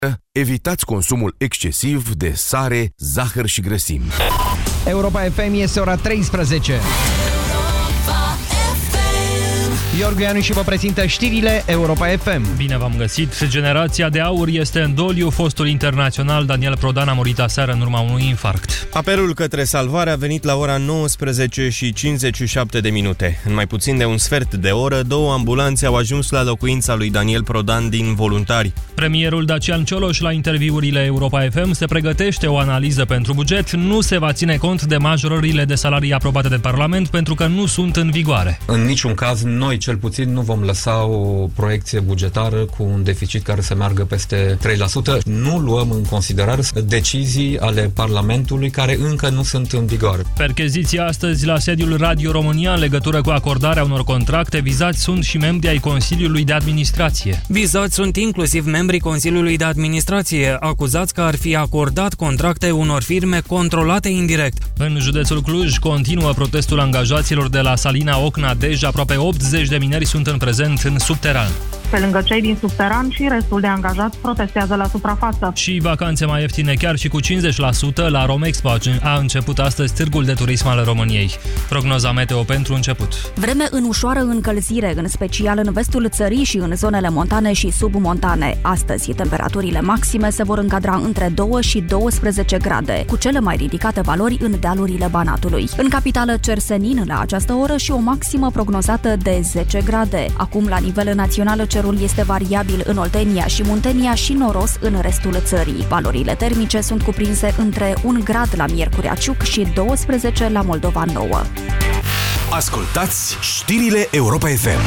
evitați consumul excesiv de sare, zahăr și grăsimi. Europa FM, este ora 13. Iorgu Ianu vă prezintă știrile Europa FM. Bine v-am găsit! Generația de aur este în doliu. Fostul internațional Daniel Prodan a murit aseară în urma unui infarct. Apelul către salvare a venit la ora 19:57 de minute. În mai puțin de un sfert de oră, 2 ambulanțe au ajuns la locuința lui Daniel Prodan din Voluntari. Premierul Dacian Cioloș la interviurile Europa FM se pregătește o analiză pentru buget. Nu se va ține cont de majorările de salarii aprobate de Parlament pentru că nu sunt în vigoare. În niciun caz, noi cel puțin nu vom lăsa o proiecție bugetară cu un deficit care să meargă peste 3%. Nu luăm în considerare decizii ale Parlamentului care încă nu sunt în vigoare. Percheziția astăzi la sediul Radio România în legătură cu acordarea unor contracte. Vizați sunt și membrii ai Consiliului de Administrație. Vizați sunt inclusiv membrii Consiliului de Administrație, acuzați că ar fi acordat contracte unor firme controlate indirect. În județul Cluj continuă protestul angajaților de la Salina Ocna Dej. Aproape 80 de mineri sunt în prezent în subteran. Pe lângă cei din subteran și restul de angajați protestează la suprafață. Și vacanțe mai ieftine chiar și cu 50% la Romexpo a început astăzi Târgul de Turism al României. Prognoza meteo pentru început. Vreme în ușoară încălzire, în special în vestul țării și în zonele montane și submontane. Astăzi, temperaturile maxime se vor încadra între 2 și 12 grade, cu cele mai ridicate valori în dealurile Banatului. În capitală, cer senin la această oră și o maximă prognozată de 10 grade. Acum, la nivel național, cerul este variabil în Oltenia și Muntenia și noros în restul țării. Valorile termice sunt cuprinse între 1 grad la Miercurea Ciuc și 12 la Moldova Nouă. Ascultați știrile Europa FM.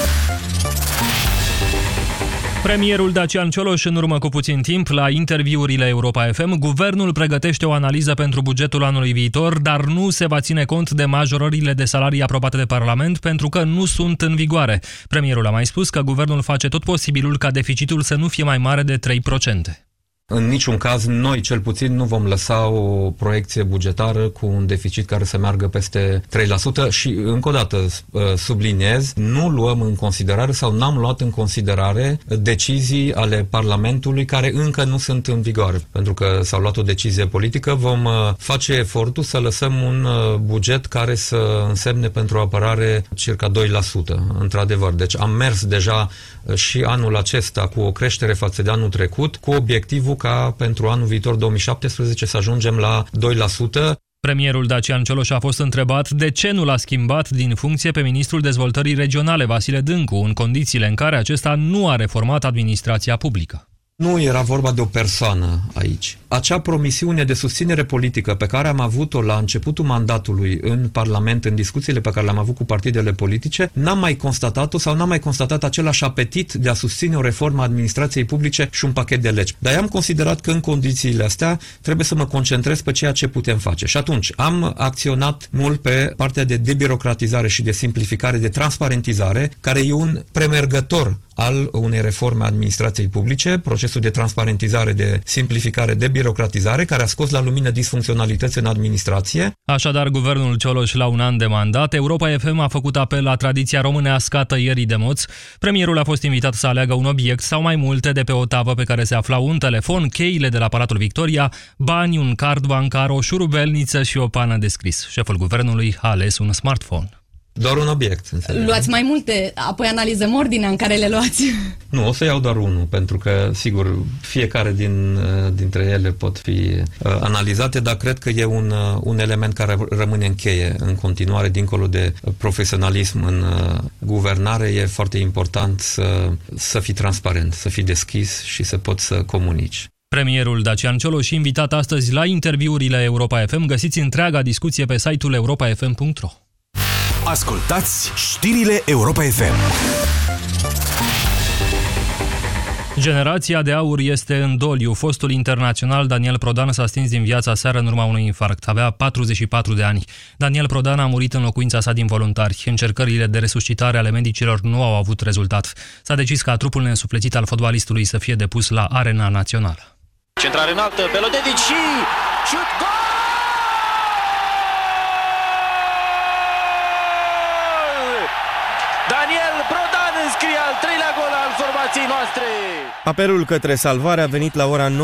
Premierul Dacian Cioloș în urmă cu puțin timp la interviurile Europa FM. Guvernul pregătește o analiză pentru bugetul anului viitor, dar nu se va ține cont de majorările de salarii aprobate de Parlament pentru că nu sunt în vigoare. Premierul a mai spus că guvernul face tot posibilul ca deficitul să nu fie mai mare de 3%. În niciun caz, noi cel puțin nu vom lăsa o proiecție bugetară cu un deficit care să meargă peste 3% și, încă o dată, subliniez, nu luăm în considerare sau n-am luat în considerare decizii ale Parlamentului care încă nu sunt în vigoare. Pentru că s-a luat o decizie politică, vom face efortul să lăsăm un buget care să însemne pentru apărare circa 2%, într-adevăr. Deci am mers deja și anul acesta cu o creștere față de anul trecut, cu obiectivul ca pentru anul viitor 2017 să ajungem la 2%. Premierul Dacian Cioloș a fost întrebat de ce nu l-a schimbat din funcție pe ministrul dezvoltării regionale Vasile Dâncu, în condițiile în care acesta nu a reformat administrația publică. Nu era vorba de o persoană aici. Acea promisiune de susținere politică pe care am avut-o la începutul mandatului în Parlament, în discuțiile pe care le-am avut cu partidele politice, n-am mai constatat-o sau n-am mai constatat același apetit de a susține o reformă a administrației publice și un pachet de legi. Dar am considerat că în condițiile astea trebuie să mă concentrez pe ceea ce putem face. Și atunci am acționat mult pe partea de debirocratizare și de simplificare, de transparentizare, care e un premergător al unei reforme a administrației publice, procesul de transparentizare, de simplificare, de birocratizare, care a scos la lumină disfuncționalități în administrație. Așadar, guvernul Cioloș la un an de mandat, Europa FM a făcut apel la tradiția românească a tăierii de moți. Premierul a fost invitat să aleagă un obiect sau mai multe de pe o tavă pe care se aflau un telefon, cheile de la Palatul Victoria, bani, un card bancar, o șurubelniță și o pană de scris. Șeful guvernului a ales un smartphone. Doar un obiect. Luați mai multe, apoi analizăm ordinea în care le luați. Nu, o să iau doar unul, pentru că, sigur, fiecare dintre ele pot fi analizate, dar cred că e un element care rămâne în cheie în continuare, dincolo de profesionalism în guvernare. E foarte important să fii transparent, să fii deschis și să poți să comunici. Premierul Dacian Cioloș, invitat astăzi la interviurile Europa FM. Găsiți întreaga discuție pe site-ul europafm.ro. Ascultați știrile Europa FM. Generația de aur este în doliu. Fostul internațional Daniel Prodan s-a stins din viața seară în urma unui infarct. Avea 44 de ani. Daniel Prodan a murit în locuința sa din Voluntari. Încercările de resuscitare ale medicilor nu au avut rezultat. S-a decis ca trupul neînsuflețit al fotbalistului să fie depus la Arena Națională. Centrare înaltă, Belodedic și șut, gol! Daniel Prodan înscrie al 3-lea gol al formației noastre. Apelul către salvare a venit la ora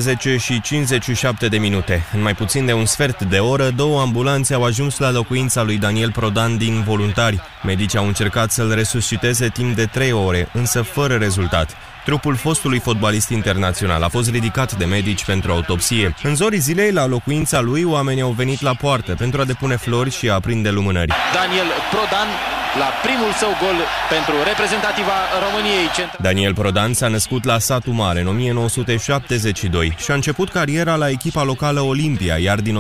19:57. În mai puțin de un sfert de oră, 2 ambulanțe au ajuns la locuința lui Daniel Prodan din Voluntari. Medicii au încercat să-l resusciteze timp de 3 ore, însă fără rezultat. Trupul fostului fotbalist internațional a fost ridicat de medici pentru autopsie. În zorii zilei, la locuința lui, oamenii au venit la poartă pentru a depune flori și a aprinde lumânări. Daniel Prodan la primul său gol pentru reprezentativa României. Daniel Prodan s-a născut la Satu Mare în 1972 și a început cariera la echipa locală Olimpia, iar din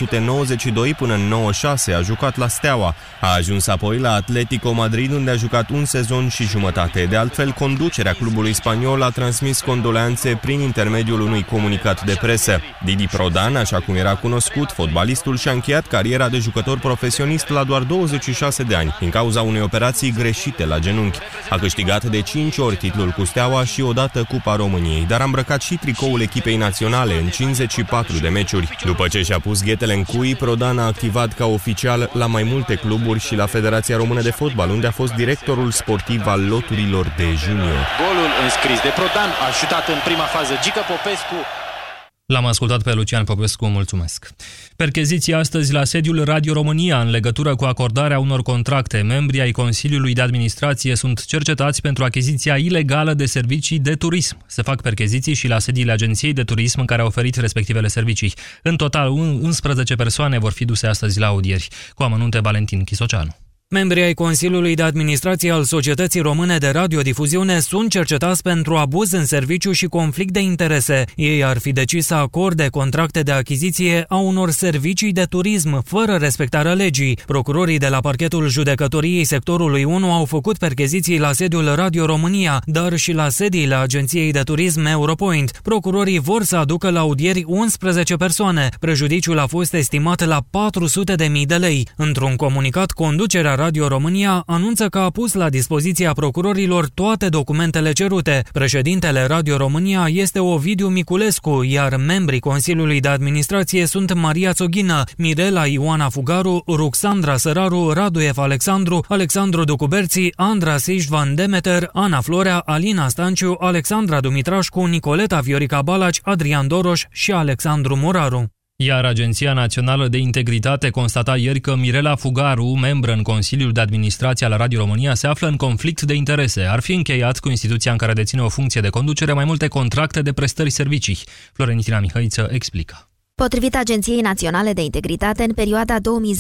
1992 până în 96 a jucat la Steaua. A ajuns apoi la Atletico Madrid, unde a jucat un sezon și jumătate. De altfel, conducerea clubului spaniol a transmis condoleanțe prin intermediul unui comunicat de presă. Didi Prodan, așa cum era cunoscut, fotbalistul și-a încheiat cariera de jucător profesionist la doar 26 de ani, din cauza unei operații greșite la genunchi. A câștigat de 5 ori titlul cu Steaua și odată Cupa României, dar a îmbrăcat și tricoul echipei naționale în 54 de meciuri. După ce și-a pus ghetele în cui, Prodan a activat ca oficial la mai multe cluburi și la Federația Română de Fotbal, unde a fost directorul sportiv al loturilor de junior. Golul înscris de Prodan a șutat în prima fază Gică Popescu. L-am ascultat pe Lucian Popescu, mulțumesc. Percheziții astăzi la sediul Radio România în legătură cu acordarea unor contracte. Membrii ai Consiliului de Administrație sunt cercetați pentru achiziția ilegală de servicii de turism. Se fac percheziții și la sediile Agenției de Turism în care au oferit respectivele servicii. În total, 11 persoane vor fi duse astăzi la audieri. Cu amănunte, Valentin Chisoceanu. Membrii ai Consiliului de Administrație al Societății Române de Radiodifuziune sunt cercetați pentru abuz în serviciu și conflict de interese. Ei ar fi decis să acorde contracte de achiziție a unor servicii de turism, fără respectarea legii. Procurorii de la parchetul judecătoriei sectorului 1 au făcut percheziții la sediul Radio România, dar și la sediile Agenției de Turism Europoint. Procurorii vor să aducă la audieri 11 persoane. Prejudiciul a fost estimat la 400.000 de lei. Într-un comunicat, conducerea Radio România anunță că a pus la dispoziția procurorilor toate documentele cerute. Președintele Radio România este Ovidiu Miculescu, iar membrii Consiliului de Administrație sunt Maria Țoghină, Mirela Ioana Fugaru, Ruxandra Săraru, Raduev Alexandru, Alexandru Ducuberții, Andra Sișvan Demeter, Ana Florea, Alina Stanciu, Alexandra Dumitrașcu, Nicoleta Viorica Balaci, Adrian Doroș și Alexandru Moraru. Iar Agenția Națională de Integritate constata ieri că Mirela Fugaru, membră în Consiliul de Administrație al Radio România, se află în conflict de interese. Ar fi încheiat cu instituția în care deține o funcție de conducere mai multe contracte de prestări servicii. Florentina Mihăiță explică. Potrivit Agenției Naționale de Integritate, în perioada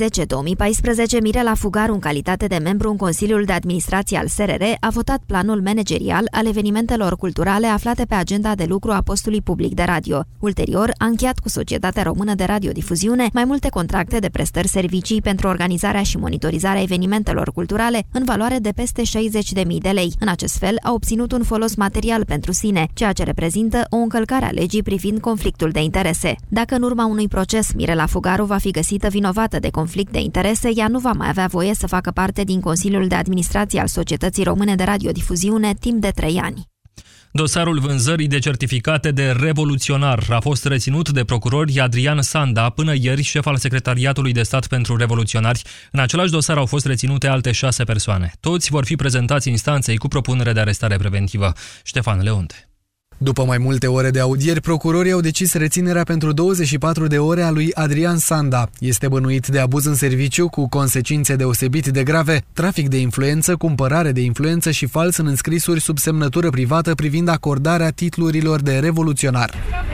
2010-2014, Mirela Fugaru, în calitate de membru în Consiliul de Administrație al SRR, a votat planul managerial al evenimentelor culturale aflate pe agenda de lucru a postului public de radio. Ulterior, a încheiat cu Societatea Română de Radiodifuziune mai multe contracte de prestări servicii pentru organizarea și monitorizarea evenimentelor culturale în valoare de peste 60.000 de lei. În acest fel, a obținut un folos material pentru sine, ceea ce reprezintă o încălcare a legii privind conflictul de interese. Dacă în urma unui proces, Mirela Fugaru va fi găsită vinovată de conflict de interese, ea nu va mai avea voie să facă parte din Consiliul de Administrație al Societății Române de Radiodifuziune timp de 3 ani. Dosarul vânzării de certificate de revoluționar a fost reținut de procurori Adrian Sanda, până ieri șef al Secretariatului de Stat pentru Revoluționari. În același dosar au fost reținute alte 6 persoane. Toți vor fi prezentați instanței cu propunere de arestare preventivă. Ștefan Leonte. După mai multe ore de audieri, procurorii au decis reținerea pentru 24 de ore a lui Adrian Sanda. Este bănuit de abuz în serviciu cu consecințe deosebit de grave, trafic de influență, cumpărare de influență și fals în înscrisuri sub semnătură privată privind acordarea titlurilor de revoluționar.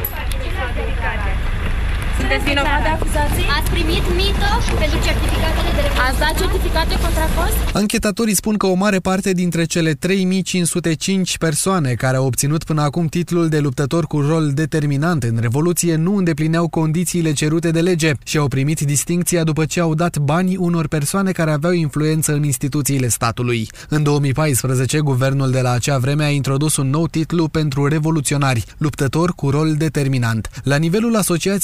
Sunteți vinovat de acuzații? Ați primit mită pentru certificatele de recunoaștere? Ați dat certificate contra cost? Anchetatorii spun că o mare parte dintre cele 3505 persoane care au obținut până acum titlul de luptător cu rol determinant în Revoluție nu îndeplineau condițiile cerute de lege și au primit distincția după ce au dat bani unor persoane care aveau influență în instituțiile statului. În 2014, guvernul de la acea vreme a introdus un nou titlu pentru revoluționari, luptător cu rol determinant. La nivelul asociațiilor judecătoare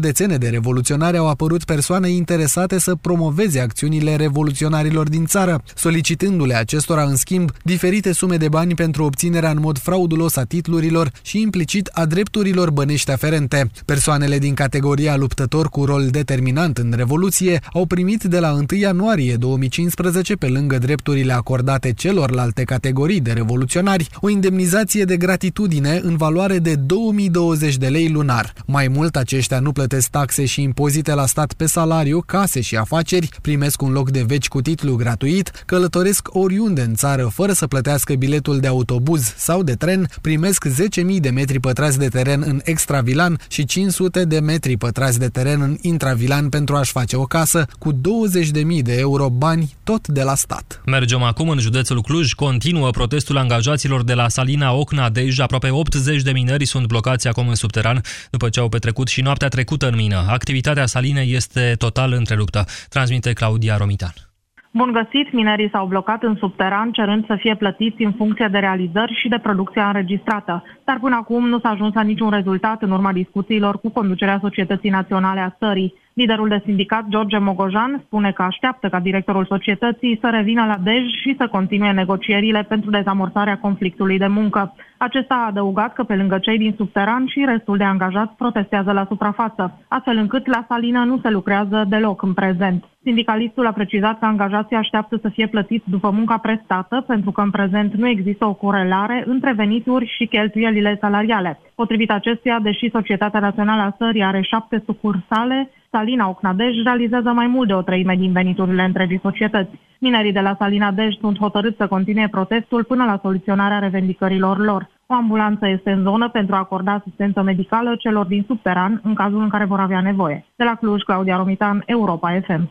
județene de revoluționari au apărut persoane interesate să promoveze acțiunile revoluționarilor din țară, solicitându-le acestora, în schimb, diferite sume de bani pentru obținerea în mod fraudulos a titlurilor și implicit a drepturilor bănești aferente. Persoanele din categoria luptător cu rol determinant în Revoluție au primit de la 1 ianuarie 2015, pe lângă drepturile acordate celorlalte categorii de revoluționari, o indemnizație de gratitudine în valoare de 2020 de lei lunar. Mai mult, aceștia nu plătesc taxe și impozite la stat pe salariu, case și afaceri, primesc un loc de veci cu titlu gratuit, călătoresc oriunde în țară fără să plătească biletul de autobuz sau de tren, primesc 10.000 de metri pătrați de teren în extravilan și 500 de metri pătrați de teren în intravilan pentru a-și face o casă, cu 20.000 de euro bani tot de la stat. Mergem acum în județul Cluj. Continuă protestul angajaților de la Salina Ocna Dej. Aproape 80 de mineri sunt blocați acum în subteran, după ce au petrecut și noaptea trecută în mină. Activitatea salinei este total întreruptă, transmite Claudia Romitan. Bun găsit, minerii s-au blocat în subteran, cerând să fie plătiți în funcție de realizări și de producția înregistrată. Dar până acum nu s-a ajuns la niciun rezultat în urma discuțiilor cu conducerea Societății Naționale a țării. Liderul de sindicat, George Mogojan, spune că așteaptă ca directorul societății să revină la Dej și să continue negocierile pentru dezamorsarea conflictului de muncă. Acesta a adăugat că pe lângă cei din subteran și restul de angajați protestează la suprafață, astfel încât la salină nu se lucrează deloc în prezent. Sindicalistul a precizat că angajații așteaptă să fie plătiți după munca prestată, pentru că în prezent nu există o corelare între venituri și cheltuielile salariale. Potrivit acestuia, deși Societatea Națională a Țării are 7 sucursale, Salina Ocna Dej realizează mai mult de o treime din veniturile întregii societăți. Minerii de la Salina Dej sunt hotărâți să continue protestul până la soluționarea revendicărilor lor. O ambulanță este în zonă pentru a acorda asistență medicală celor din subteran în cazul în care vor avea nevoie. De la Cluj, Claudia Romitan, Europa FM.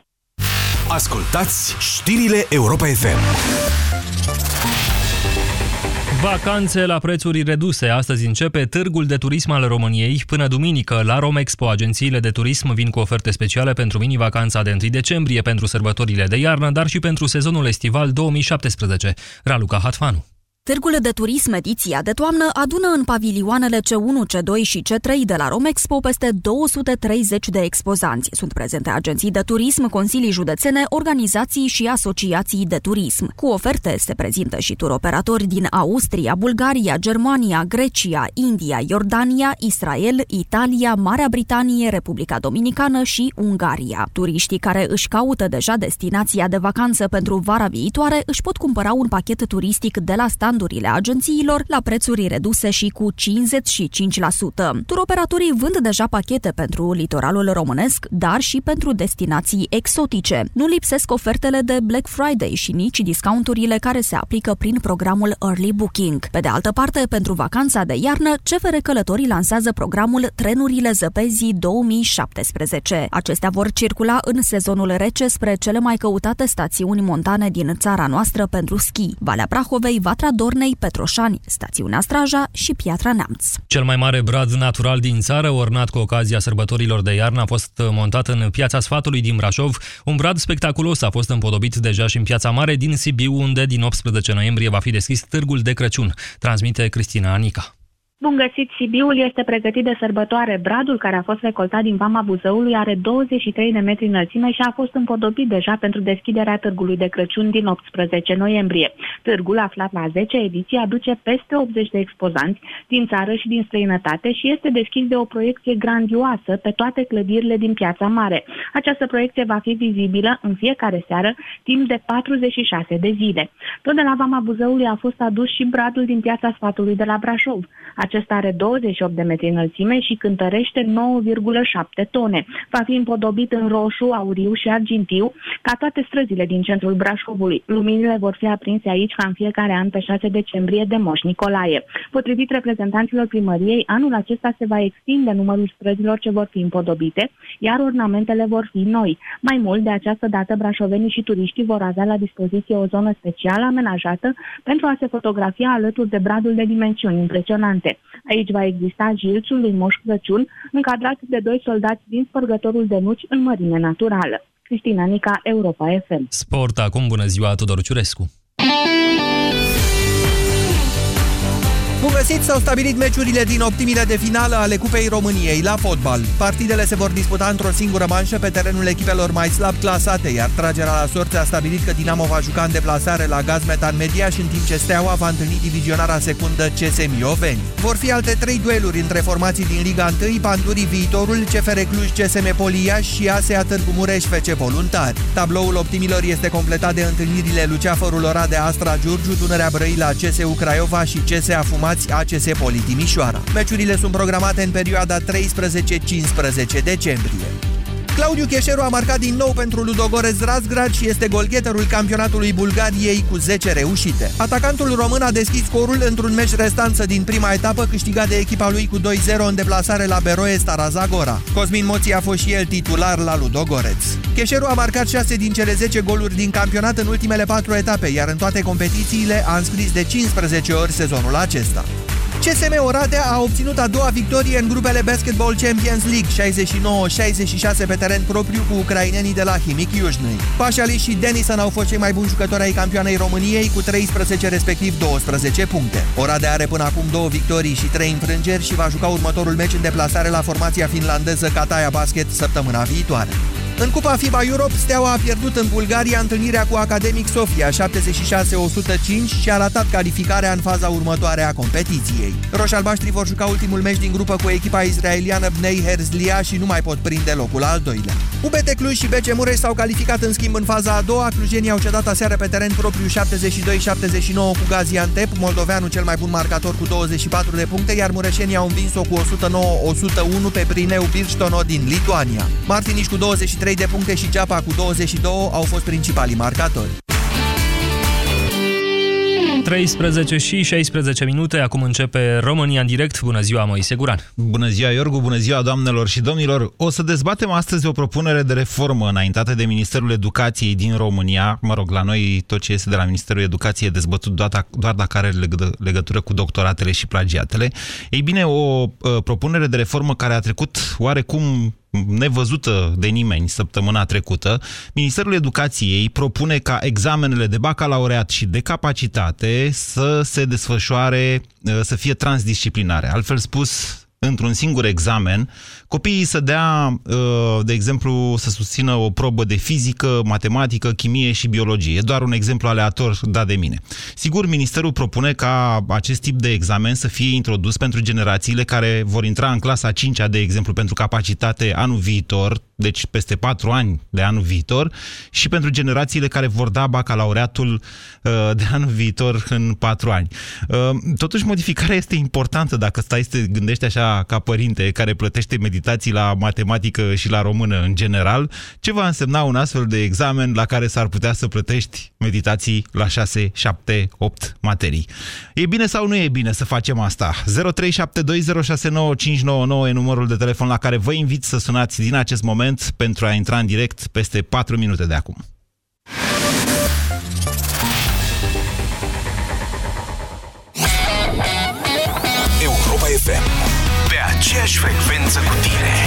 Ascultați știrile Europa FM. Vacanțe la prețuri reduse. Astăzi începe Târgul de Turism al României. Până duminică, la Romexpo, agențiile de turism vin cu oferte speciale pentru mini-vacanța de 1 decembrie, pentru sărbătorile de iarnă, dar și pentru sezonul estival 2017. Raluca Hatfanu. Târgul de turism ediția de toamnă adună în pavilioanele C1, C2 și C3 de la Romexpo peste 230 de expozanți. Sunt prezente agenții de turism, consilii județene, organizații și asociații de turism. Cu oferte se prezintă și turoperatori din Austria, Bulgaria, Germania, Grecia, India, Iordania, Israel, Italia, Marea Britanie, Republica Dominicană și Ungaria. Turiștii care își caută deja destinația de vacanță pentru vara viitoare își pot cumpăra un pachet turistic de la standurile agențiilor la prețuri reduse și cu 55%. Turoperatorii vând deja pachete pentru litoralul românesc, dar și pentru destinații exotice. Nu lipsesc ofertele de Black Friday și nici discounturile care se aplică prin programul Early Booking. Pe de altă parte, pentru vacanța de iarnă, CFR Călătorii lansează programul Trenurile Zăpezii 2017. Acestea vor circula în sezonul rece spre cele mai căutate stațiuni montane din țara noastră pentru schi: Valea Prahovei, Vatra Dornei, Petroșani, stațiunea Straja și Piatra Neamț. Cel mai mare brad natural din țară, ornat cu ocazia sărbătorilor de iarnă, a fost montat în Piața Sfatului din Brașov. Un brad spectaculos a fost împodobit deja și în Piața Mare din Sibiu, unde din 18 noiembrie va fi deschis Târgul de Crăciun. Transmite Cristina Anica. Bun găsit! Sibiul este pregătit de sărbătoare. Bradul, care a fost recoltat din vama Buzăului, are 23 de metri înălțime și a fost împodobit deja pentru deschiderea Târgului de Crăciun din 18 noiembrie. Târgul, aflat la 10 ediții, aduce peste 80 de expozanți din țară și din străinătate și este deschis de o proiecție grandioasă pe toate clădirile din Piața Mare. Această proiecție va fi vizibilă în fiecare seară, timp de 46 de zile. Tot de la vama Buzăului a fost adus și bradul din Piața Sfatului de la Brașov. Acesta are 28 de metri înălțime și cântărește 9,7 tone. Va fi împodobit în roșu, auriu și argintiu, ca toate străzile din centrul Brașovului. Luminile vor fi aprinse aici ca în fiecare an pe 6 decembrie de Moș Nicolae. Potrivit reprezentanților primăriei, anul acesta se va extinde numărul străzilor ce vor fi împodobite, iar ornamentele vor fi noi. Mai mult, de această dată, brașovenii și turiștii vor avea la dispoziție o zonă specială amenajată pentru a se fotografia alături de bradul de dimensiuni impresionante. Aici va exista jilțul lui Moș Crăciun, încadrat de 2 soldați din spărgătorul de nuci în mărime naturală. Cristina Nica, Europa FM. Sport acum, bună ziua, Tudor Ciurescu. Bun găsit, s-au stabilit meciurile din optimile de finală ale Cupei României la fotbal. Partidele se vor disputa într-o singură manșă pe terenul echipelor mai slab clasate, iar tragerea la sorți a stabilit că Dinamo va juca în deplasare la Gazmetan Mediaș, în timp ce Steaua va întâlni divizionara secundă CS Mioveni. Vor fi alte 3 dueluri între formații din Liga 1, Pandurii Viitorul, CFR Cluj, CSM Poliaș și ASEA Târgu Mureș FC Voluntari. Tabloul optimilor este completat de întâlnirile Luceafărul Oradea Astra Giurgiu, Dunărea Brăila CSU Craiova și CS Afumați ACS Poli Timișoara. Meciurile sunt programate în perioada 13-15 decembrie. Claudiu Cheșeru a marcat din nou pentru Ludogorets Razgrad și este golgheterul campionatului Bulgariei cu 10 reușite. Atacantul român a deschis scorul într-un meci restanță din prima etapă, câștigat de echipa lui cu 2-0 în deplasare la Beroe Stara Zagora. Cosmin Moții a fost și el titular la Ludogorets. Cheșeru a marcat 6 din cele 10 goluri din campionat în ultimele 4 etape, iar în toate competițiile a înscris de 15 ori sezonul acesta. CSM Oradea a obținut a doua victorie în grupele Basketball Champions League, 69-66 pe teren propriu cu ucrainenii de la Himic Iujnăi. Pașali și Denison au fost cei mai buni jucători ai campioanei României cu 13, respectiv 12 puncte. Oradea are până acum 2 victorii și 3 înfrângeri și va juca următorul meci în deplasare la formația finlandeză Kataja Basket săptămâna viitoare. În Cupa FIBA Europe, Steaua a pierdut în Bulgaria întâlnirea cu Academic Sofia 76-105 și a ratat calificarea în faza următoare a competiției. Roșalbaștrii vor juca ultimul meci din grupă cu echipa israeliană Bnei Herzliya și nu mai pot prinde locul al doilea. UBT Cluj și BC Mureș s-au calificat în schimb în faza a doua. Clujenii au cedat aseară pe teren propriu 72-79 cu Gaziantep, moldoveanul cel mai bun marcator cu 24 de puncte, iar mureșenii au învins-o cu 109-101 pe Brineu Birstono din Lituania. Martiniș cu 23 de puncte și Geapa cu 22 au fost principalii marcatori. 13 și 16 minute, acum începe România în direct. Bună ziua, Moise Guran. Bună ziua, Iorgu, bună ziua, doamnelor și domnilor. O să dezbatem astăzi o propunere de reformă înaintată de Ministerul Educației din România. Mă rog, la noi tot ce este de la Ministerul Educației e dezbătut doar dacă are legătură cu doctoratele și plagiatele. Ei bine, o propunere de reformă care a trecut oarecum nevăzută de nimeni săptămâna trecută. Ministerul Educației propune ca examenele de bacalaureat și de capacitate să se desfășoare, să fie transdisciplinare. Altfel spus, într-un singur examen, copiii să dea, de exemplu, să susțină o probă de fizică, matematică, chimie și biologie. E doar un exemplu aleator dat de mine. Sigur, Ministerul propune ca acest tip de examen să fie introdus pentru generațiile care vor intra în clasa 5-a, de exemplu, pentru capacitate anul viitor, deci peste 4 ani de anul viitor, și pentru generațiile care vor da bacalaureatul de anul viitor în 4 ani. Totuși, modificarea este importantă dacă stai să te gândești așa ca părinte care plătește meditații la matematică și la română în general, ce va însemna un astfel de examen la care s-ar putea să plătești meditații la 6, 7, 8 materii. E bine sau nu e bine să facem asta? 0372069599 e numărul de telefon la care vă invit să sunați din acest moment pentru a intra în direct peste 4 minute de acum. Europa FM, pe aceeași frecvență cu tine.